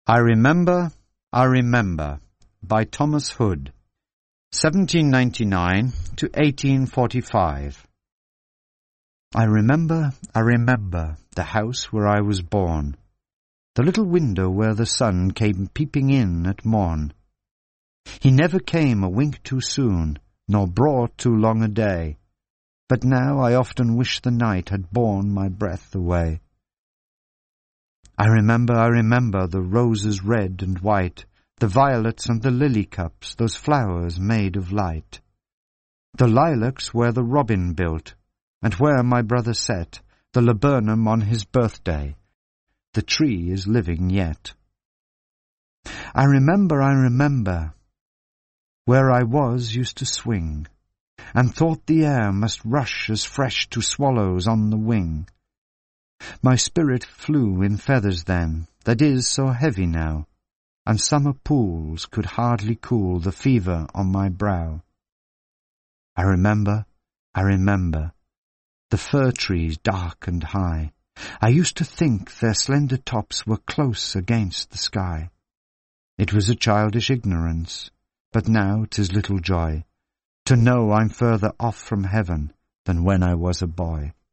I Remember, by Thomas Hood, 1799 to 1845. I remember, the house where I was born, the little window where the sun came peeping in at morn. He never came a wink too soon, nor brought too long a day, but now I often wish the night had borne my breath away. I remember the roses red and white, the violets and the lily cups, those flowers made of light. The lilacs where the robin built, and where my brother set the laburnum on his birthday. The tree is living yet. I remember, where I used to swing, and thought the air must rush as fresh to swallows on the wing. My spirit flew in feathers then, that is so heavy now, and summer pools could hardly cool the fever on my brow. I remember, the fir trees dark and high. I used to think their slender tops were close against the sky. It was a childish ignorance, but now 'tis little joy to know I'm further off from heaven than when I was a boy.